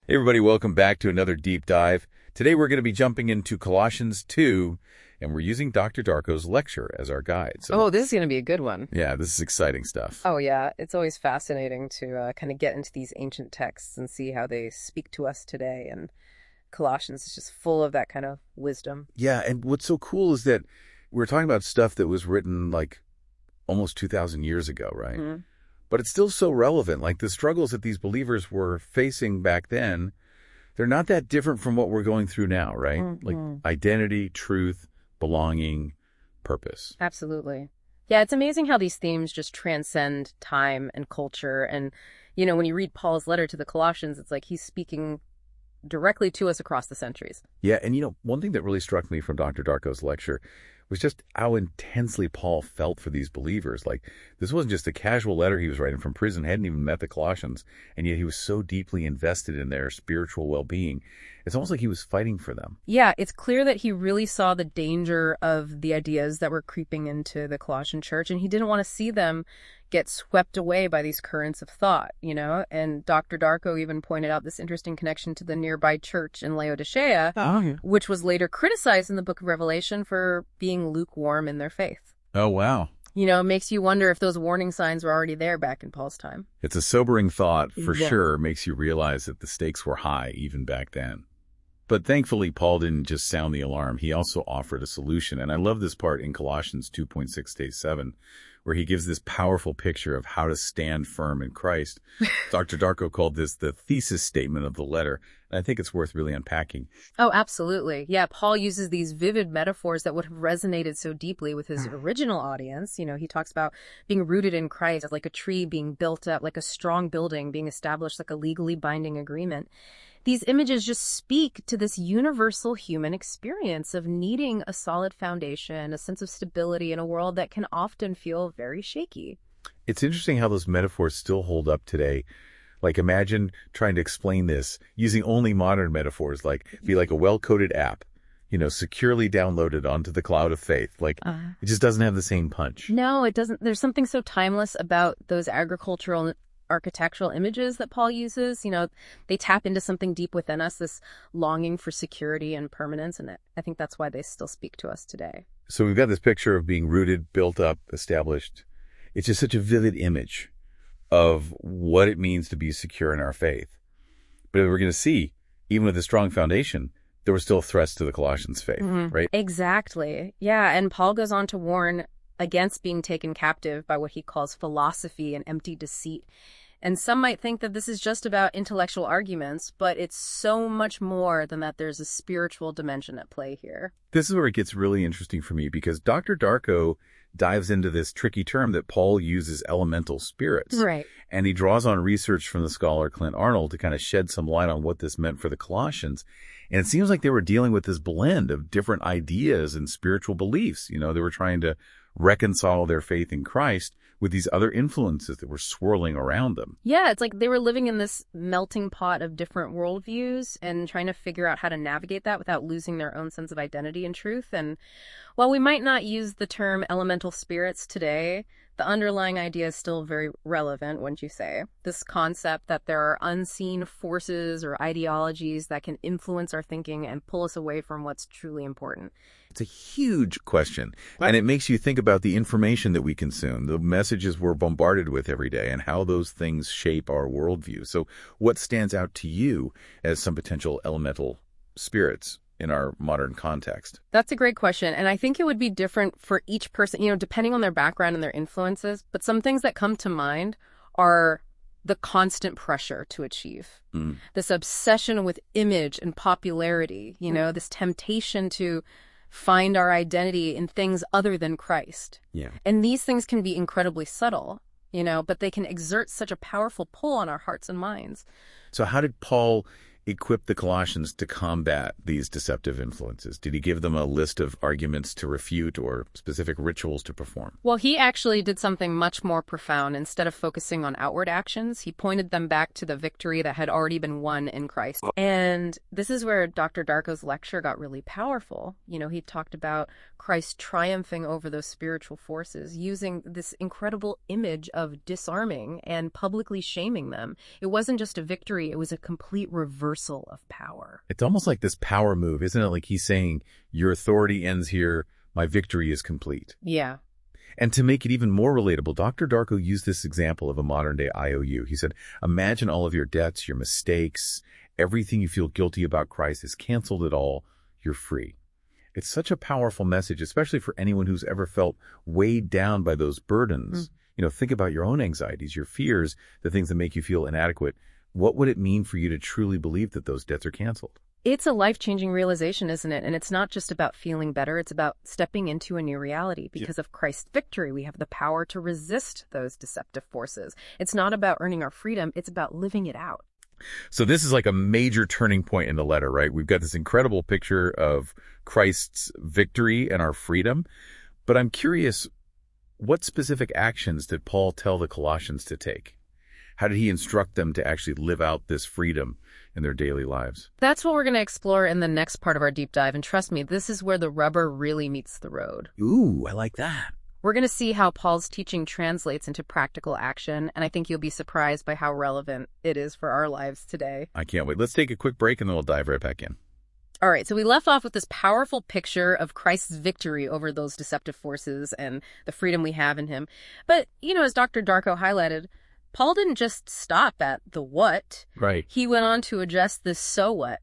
Hey everybody, welcome back to another deep dive. Today we're going to be jumping into Colossians 2, and we're using Dr. Darko's lecture as our guide. So, this is going to be a good one. Yeah, this is exciting stuff. Oh yeah, it's always fascinating to kind of get into these ancient texts and see how they speak to us today, and Colossians is just full of that kind of wisdom. Yeah, and what's so cool is that we're talking about stuff that was written like almost 2,000 years ago, right? Mm-hmm. But it's still so relevant. Like the struggles that these believers were facing back then, they're not that different from what we're going through now, right? Mm-hmm. Like identity, truth, belonging, purpose. Absolutely. Yeah, it's amazing how these themes just transcend time and culture. And, you know, when you read Paul's letter to the Colossians, it's like he's speaking directly to us across the centuries. Yeah, and you know, one thing that really struck me from Dr. Darko's lecture was just how intensely Paul felt for these believers. Like, this wasn't just a casual letter he was writing from prison, hadn't even met the Colossians, and yet he was so deeply invested in their spiritual well-being. It's almost like he was fighting for them. Yeah, it's clear that he really saw the danger of the ideas that were creeping into the Colossian church, and he didn't want to see them get swept away by these currents of thought, you know? And Dr. Darko even pointed out this interesting connection to the nearby church in Laodicea, which was later criticized in the book of Revelation for being lukewarm in their faith. Oh, wow. You know, it makes you wonder if those warning signs were already there back in Paul's time. It's a sobering thought, for sure. It makes you realize that the stakes were high even back then. But thankfully, Paul didn't just sound the alarm. He also offered a solution. And I love this part in Colossians 2:6-7, where he gives this powerful picture of how to stand firm in Christ. Dr. Darko called this the thesis statement of the letter. And I think it's worth really unpacking. Oh, absolutely. Yeah, Paul uses these vivid metaphors that would have resonated so deeply with his original audience. You know, he talks about being rooted in Christ, like a tree being built up, like a strong building being established, like a legally binding agreement. These images just speak to this universal human experience of needing a solid foundation, a sense of stability in a world that can often feel very shaky. It's interesting how those metaphors still hold up today. Like, imagine trying to explain this using only modern metaphors, like be like a well-coded app, you know, securely downloaded onto the cloud of faith. Like, it just doesn't have the same punch. No, it doesn't. There's something so timeless about those agricultural architectural images that Paul uses. You know, they tap into something deep within us, this longing for security and permanence, and I think that's why they still speak to us today. So we've got this picture of being rooted, built up, established. It's just such a vivid image of what it means to be secure in our faith. But we're going to see, even with a strong foundation, there were still threats to the Colossians' faith, right? Exactly. Yeah, and Paul goes on to warn against being taken captive by what he calls philosophy and empty deceit. And some might think that this is just about intellectual arguments, but it's so much more than that. There's a spiritual dimension at play here. This is where it gets really interesting for me, because Dr. Darko dives into this tricky term that Paul uses, elemental spirits. Right. And he draws on research from the scholar Clint Arnold to kind of shed some light on what this meant for the Colossians. And it seems like they were dealing with this blend of different ideas and spiritual beliefs. You know, they were trying to reconcile their faith in Christ with these other influences that were swirling around them. Yeah, it's like they were living in this melting pot of different worldviews and trying to figure out how to navigate that without losing their own sense of identity and truth. And while we might not use the term elemental spirits today, the underlying idea is still very relevant, wouldn't you say? This concept that there are unseen forces or ideologies that can influence our thinking and pull us away from what's truly important. It's a huge question, and it makes you think about the information that we consume, the messages we're bombarded with every day, and how those things shape our worldview. So what stands out to you as some potential elemental spirits in our modern context? That's a great question. And I think it would be different for each person, you know, depending on their background and their influences. But some things that come to mind are the constant pressure to achieve, this obsession with image and popularity, you know, this temptation to find our identity in things other than Christ. Yeah. And these things can be incredibly subtle, you know, but they can exert such a powerful pull on our hearts and minds. So how did Paul equip the Colossians to combat these deceptive influences? Did he give them a list of arguments to refute or specific rituals to perform? Well, he actually did something much more profound. Instead of focusing on outward actions, he pointed them back to the victory that had already been won in Christ. And this is where Dr. Darko's lecture got really powerful. You know, he talked about Christ triumphing over those spiritual forces, using this incredible image of disarming and publicly shaming them. It wasn't just a victory, it was a complete reversal reversal of power. It's almost like this power move, isn't it? Like he's saying, your authority ends here, my victory is complete. Yeah. And to make it even more relatable, Dr. Darko used this example of a modern-day IOU. He said, imagine all of your debts, your mistakes, everything you feel guilty about Christ is canceled at all. You're free. It's such a powerful message, especially for anyone who's ever felt weighed down by those burdens. Think about your own anxieties, your fears, the things that make you feel inadequate. What would it mean for you to truly believe that those debts are canceled? It's a life-changing realization, isn't it? And it's not just about feeling better. It's about stepping into a new reality. Because of Christ's victory, we have the power to resist those deceptive forces. It's not about earning our freedom. It's about living it out. So this is like a major turning point in the letter, right? We've got this incredible picture of Christ's victory and our freedom. But I'm curious, what specific actions did Paul tell the Colossians to take? How did he instruct them to actually live out this freedom in their daily lives? That's what we're going to explore in the next part of our deep dive. And trust me, this is where the rubber really meets the road. Ooh, I like that. We're going to see how Paul's teaching translates into practical action, and I think you'll be surprised by how relevant it is for our lives today. I can't wait. Let's take a quick break, and then we'll dive right back in. All right, so we left off with this powerful picture of Christ's victory over those deceptive forces and the freedom we have in him. But, as Dr. Darko highlighted, Paul didn't just stop at the what. Right. He went on to address the so what.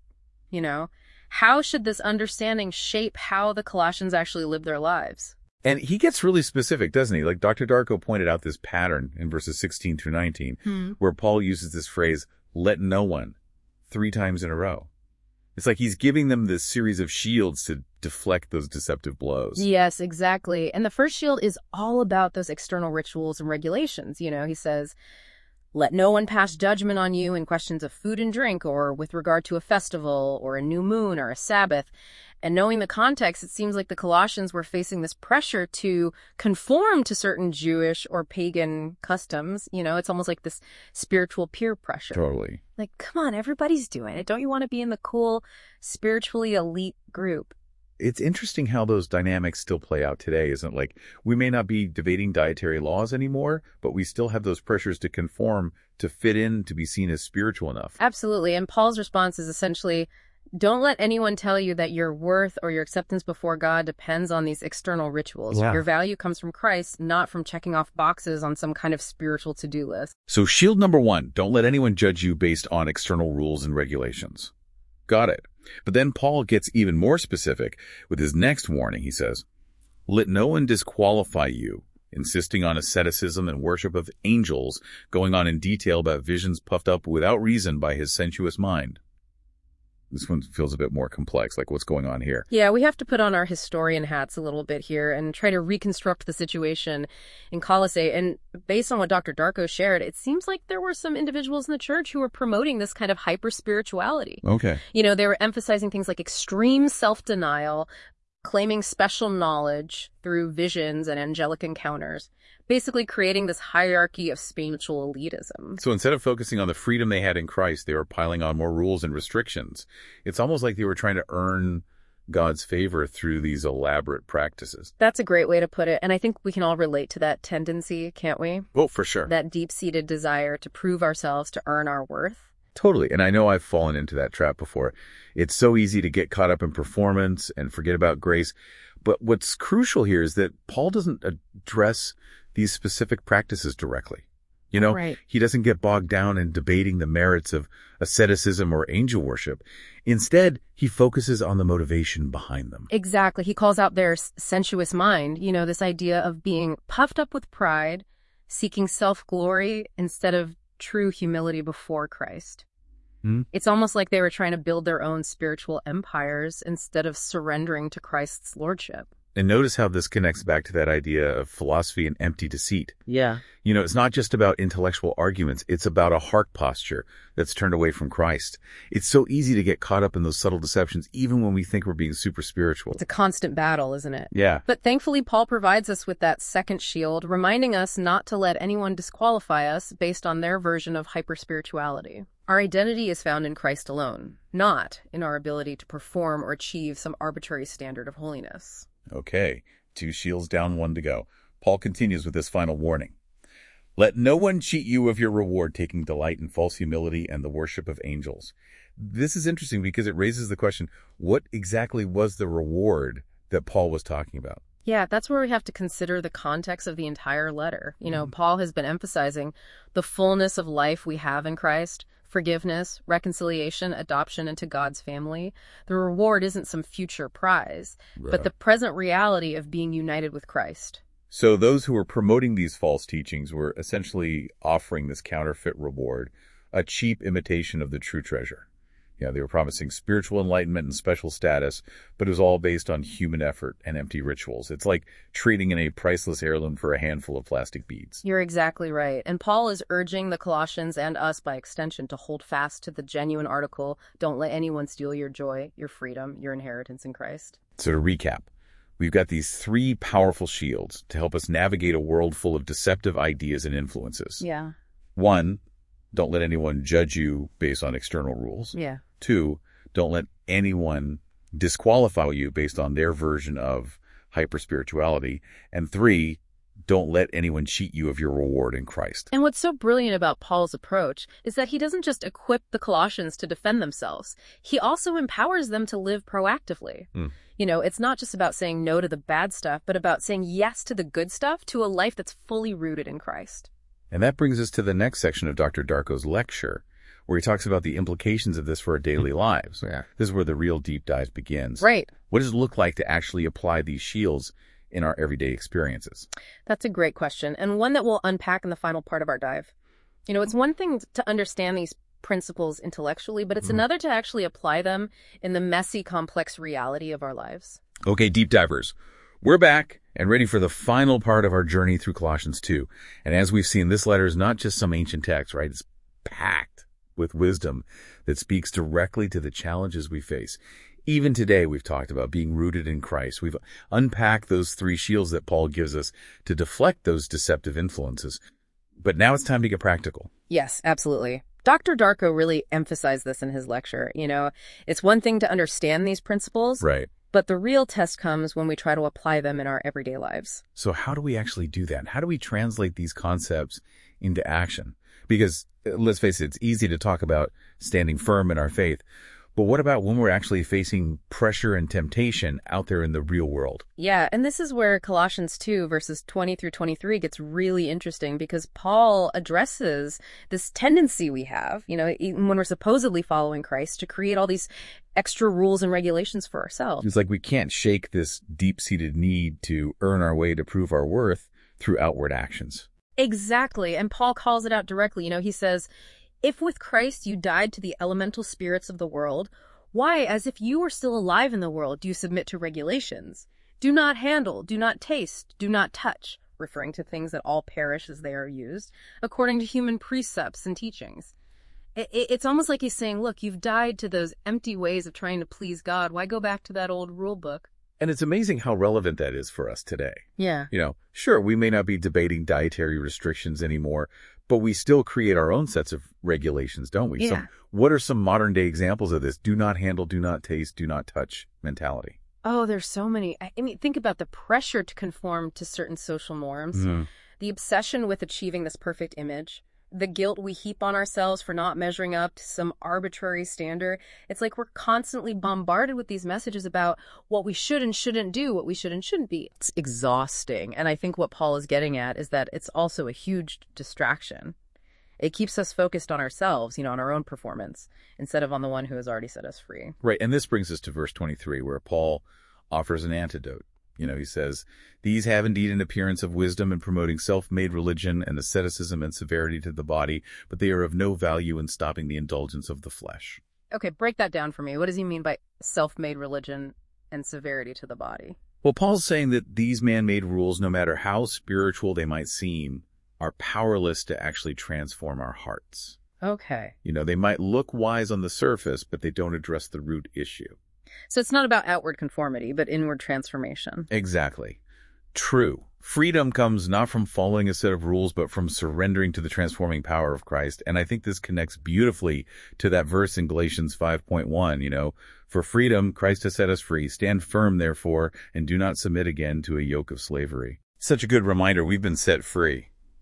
How should this understanding shape how the Colossians actually live their lives? And he gets really specific, doesn't he? Like Dr. Darko pointed out this pattern in verses 16 through 19, where Paul uses this phrase, let no one, 3 times in a row. It's like he's giving them this series of shields to deflect those deceptive blows. Yes, exactly. And the first shield is all about those external rituals and regulations. He says, let no one pass judgment on you in questions of food and drink or with regard to a festival or a new moon or a Sabbath. And knowing the context, it seems like the Colossians were facing this pressure to conform to certain Jewish or pagan customs. It's almost like this spiritual peer pressure. Totally. Like, come on, everybody's doing it. Don't you want to be in the cool, spiritually elite group? It's interesting how those dynamics still play out today, isn't it? Like, we may not be debating dietary laws anymore, but we still have those pressures to conform, to fit in, to be seen as spiritual enough. Absolutely. And Paul's response is essentially, don't let anyone tell you that your worth or your acceptance before God depends on these external rituals. Yeah. Your value comes from Christ, not from checking off boxes on some kind of spiritual to-do list. So shield number 1, don't let anyone judge you based on external rules and regulations. Got it. But then Paul gets even more specific with his next warning. He says, let no one disqualify you, insisting on asceticism and worship of angels, going on in detail about visions puffed up without reason by his sensuous mind. This one feels a bit more complex, like what's going on here. Yeah, we have to put on our historian hats a little bit here and try to reconstruct the situation in Colossae. And based on what Dr. Darko shared, it seems like there were some individuals in the church who were promoting this kind of hyper-spirituality. Okay. They were emphasizing things like extreme self-denial, claiming special knowledge through visions and angelic encounters, basically creating this hierarchy of spiritual elitism. So instead of focusing on the freedom they had in Christ, they were piling on more rules and restrictions. It's almost like they were trying to earn God's favor through these elaborate practices. That's a great way to put it. And I think we can all relate to that tendency, can't we? Oh, for sure. That deep-seated desire to prove ourselves, to earn our worth. Totally. And I know I've fallen into that trap before. It's so easy to get caught up in performance and forget about grace. But what's crucial here is that Paul doesn't address these specific practices directly. Right. He doesn't get bogged down in debating the merits of asceticism or angel worship. Instead, he focuses on the motivation behind them. Exactly. He calls out their sensuous mind, this idea of being puffed up with pride, seeking self-glory instead of true humility before Christ. It's almost like they were trying to build their own spiritual empires instead of surrendering to Christ's lordship. And notice how this connects back to that idea of philosophy and empty deceit. Yeah. It's not just about intellectual arguments. It's about a heart posture that's turned away from Christ. It's so easy to get caught up in those subtle deceptions, even when we think we're being super spiritual. It's a constant battle, isn't it? Yeah. But thankfully, Paul provides us with that second shield, reminding us not to let anyone disqualify us based on their version of hyper-spirituality. Our identity is found in Christ alone, not in our ability to perform or achieve some arbitrary standard of holiness. Okay, 2 shields down, 1 to go. Paul continues with this final warning. Let no one cheat you of your reward, taking delight in false humility and the worship of angels. This is interesting because it raises the question, what exactly was the reward that Paul was talking about? Yeah, that's where we have to consider the context of the entire letter. Paul has been emphasizing the fullness of life we have in Christ, forgiveness, reconciliation, adoption into God's family. The reward isn't some future prize, but the present reality of being united with Christ. So those who were promoting these false teachings were essentially offering this counterfeit reward, a cheap imitation of the true treasure. Yeah, they were promising spiritual enlightenment and special status, but it was all based on human effort and empty rituals. It's like trading in a priceless heirloom for a handful of plastic beads. You're exactly right. And Paul is urging the Colossians and us by extension to hold fast to the genuine article. Don't let anyone steal your joy, your freedom, your inheritance in Christ. So to recap, we've got these 3 powerful shields to help us navigate a world full of deceptive ideas and influences. Yeah. 1, don't let anyone judge you based on external rules. Yeah. 2, don't let anyone disqualify you based on their version of hyper-spirituality. And 3, don't let anyone cheat you of your reward in Christ. And what's so brilliant about Paul's approach is that he doesn't just equip the Colossians to defend themselves. He also empowers them to live proactively. It's not just about saying no to the bad stuff, but about saying yes to the good stuff, to a life that's fully rooted in Christ. And that brings us to the next section of Dr. Darko's lecture, where he talks about the implications of this for our daily lives. Yeah. This is where the real deep dive begins. Right. What does it look like to actually apply these shields in our everyday experiences? That's a great question, and one that we'll unpack in the final part of our dive. It's one thing to understand these principles intellectually, but it's another to actually apply them in the messy, complex reality of our lives. Okay, deep divers, we're back and ready for the final part of our journey through Colossians 2. And as we've seen, this letter is not just some ancient text, right? It's packed with wisdom that speaks directly to the challenges we face. Even today, we've talked about being rooted in Christ. We've unpacked those 3 shields that Paul gives us to deflect those deceptive influences. But now it's time to get practical. Yes, absolutely. Dr. Darko really emphasized this in his lecture. It's one thing to understand these principles, Right. but the real test comes when we try to apply them in our everyday lives. So how do we actually do that? How do we translate these concepts into action? Because let's face it, it's easy to talk about standing firm in our faith. But what about when we're actually facing pressure and temptation out there in the real world? Yeah, and this is where Colossians 2, verses 20 through 23 gets really interesting, because Paul addresses this tendency we have, even when we're supposedly following Christ, to create all these extra rules and regulations for ourselves. It's like we can't shake this deep-seated need to earn our way to prove our worth through outward actions. Exactly, and Paul calls it out directly. He says, if with Christ you died to the elemental spirits of the world, why, as if you were still alive in the world, do you submit to regulations? Do not handle, do not taste, do not touch, referring to things that all perish as they are used, according to human precepts and teachings. It's almost like he's saying, look, you've died to those empty ways of trying to please God. Why go back to that old rule book? And it's amazing how relevant that is for us today. Yeah. Sure, we may not be debating dietary restrictions anymore, but we still create our own sets of regulations, don't we? Yeah. So what are some modern day examples of this do not handle, do not taste, do not touch mentality? Oh, there's so many. I mean, think about the pressure to conform to certain social norms, the obsession with achieving this perfect image, the guilt we heap on ourselves for not measuring up to some arbitrary standard. It's like we're constantly bombarded with these messages about what we should and shouldn't do, what we should and shouldn't be. It's exhausting. And I think what Paul is getting at is that it's also a huge distraction. It keeps us focused on ourselves, on our own performance, instead of on the one who has already set us free. Right. And this brings us to verse 23, where Paul offers an antidote. He says, these have indeed an appearance of wisdom in promoting self-made religion and asceticism and severity to the body, but they are of no value in stopping the indulgence of the flesh. Okay, break that down for me. What does he mean by self-made religion and severity to the body? Well, Paul's saying that these man-made rules, no matter how spiritual they might seem, are powerless to actually transform our hearts. Okay. They might look wise on the surface, but they don't address the root issue. So it's not about outward conformity, but inward transformation. Exactly. True. Freedom comes not from following a set of rules, but from surrendering to the transforming power of Christ. And I think this connects beautifully to that verse in Galatians 5:1, for freedom, Christ has set us free. Stand firm, therefore, and do not submit again to a yoke of slavery. Such a good reminder. We've been set free.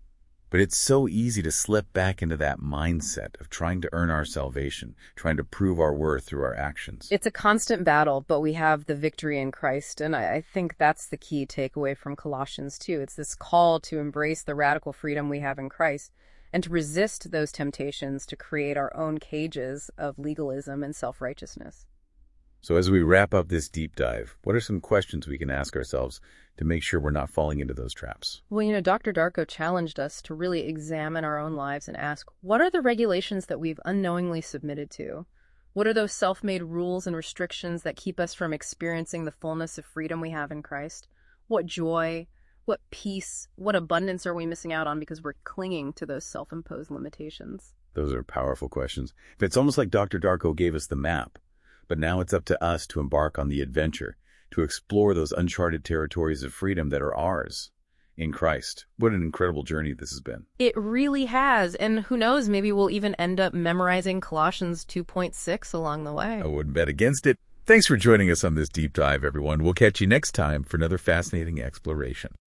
But it's so easy to slip back into that mindset of trying to earn our salvation, trying to prove our worth through our actions. It's a constant battle, but we have the victory in Christ. And I think that's the key takeaway from Colossians 2. It's this call to embrace the radical freedom we have in Christ and to resist those temptations to create our own cages of legalism and self-righteousness. So as we wrap up this deep dive, what are some questions we can ask ourselves to make sure we're not falling into those traps? Well, Dr. Darko challenged us to really examine our own lives and ask, what are the regulations that we've unknowingly submitted to? What are those self-made rules and restrictions that keep us from experiencing the fullness of freedom we have in Christ? What joy, what peace, what abundance are we missing out on because we're clinging to those self-imposed limitations? Those are powerful questions. It's almost like Dr. Darko gave us the map, but now it's up to us to embark on the adventure, to explore those uncharted territories of freedom that are ours in Christ. What an incredible journey this has been. It really has. And who knows, maybe we'll even end up memorizing Colossians 2.6 along the way. I wouldn't bet against it. Thanks for joining us on this deep dive, everyone. We'll catch you next time for another fascinating exploration.